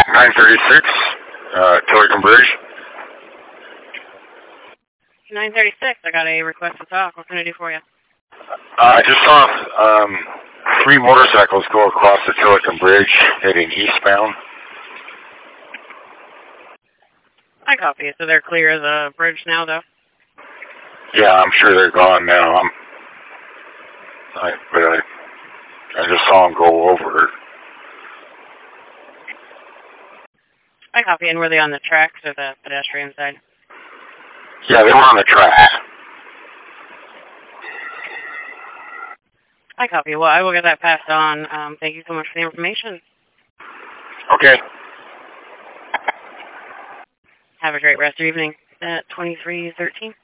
936, Tillicum Bridge. 936, I got a request to talk. What can I do for you? I just saw 3 motorcycles go across the Tillicum Bridge heading eastbound. I copy it. So they're clear of the bridge now, though? Yeah, I'm sure they're gone now. I just saw them go over it. I copy. And were they on the tracks or the pedestrian side? Yeah, they were on the track. I copy. Well, I will get that passed on. Thank you so much for the information. Okay. Have a great rest of your evening at 2313.